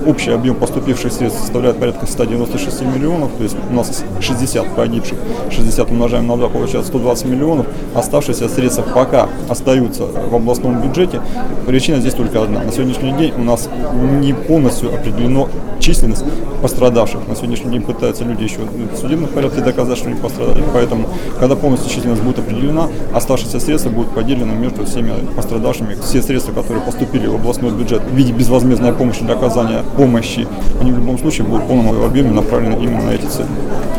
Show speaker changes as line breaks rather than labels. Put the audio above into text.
Общий объем поступивших средств составляет порядка 196 миллионов, то есть у нас 60 погибших, 60 умножаем на 2, получается 120 миллионов. Оставшиеся средства пока остаются в областном бюджете. Причина здесь только одна. На сегодняшний день у нас не полностью определена численность пострадавших. На сегодняшний день пытаются люди еще в судебном порядке доказать, что они пострадали. Поэтому, когда полностью численность будет определена, оставшиеся средства будут поделены между всеми пострадавшими. Все средства, которые поступили в областной бюджет в виде безвозмездной помощи для оказания помощи, они в любом случае будут в полном объеме направлены именно на эти цели.